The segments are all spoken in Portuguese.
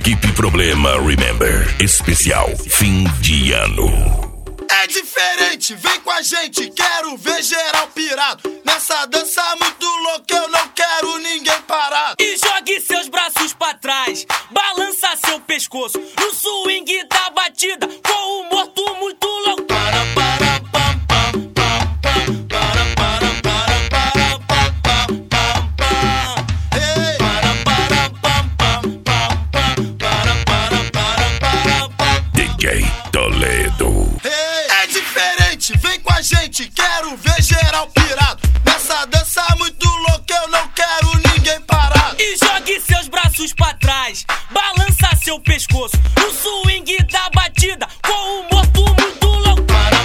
Equipe Problema Remember. Especial fim de ano. É diferente, vem com a gente, quero ver geral pirado. Nessa dança muito louca eu não quero ninguém parado. E jogue seus braços pra trás, balança seu pescoço no swing da batida, com o morto muito louco. DJ Toledo. É diferente, vem com a gente, quero ver geral pirado. Nessa dança muito louca eu não quero ninguém parado. E jogue seus braços pra trás, balança seu pescoço no swing da batida, com o morto muito louco.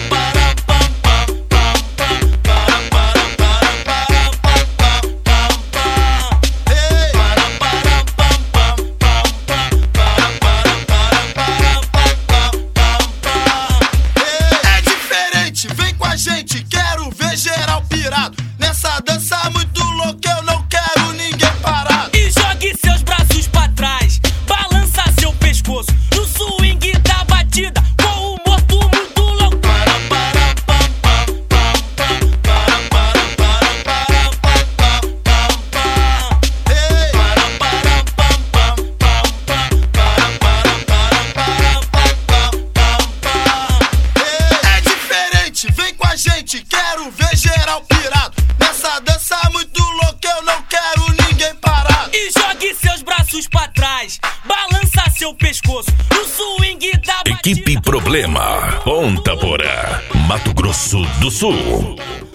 É diferente, vem com a gente, quero ver geral pirado. Nessa dança muito louca eu não quero ninguém parado. E jogue seus braços pra trás, balança seu pescoço no swing da batida, com o morto muito louco. É diferente, vem com a gente, quero ver geral pirado. Nessa dança muito louca eu não quero ninguém parado. E jogue seus braços pra trás, balança seu pescoço no swing da batida. Equipe Problema. Ponta Porã, Mato Grosso do Sul.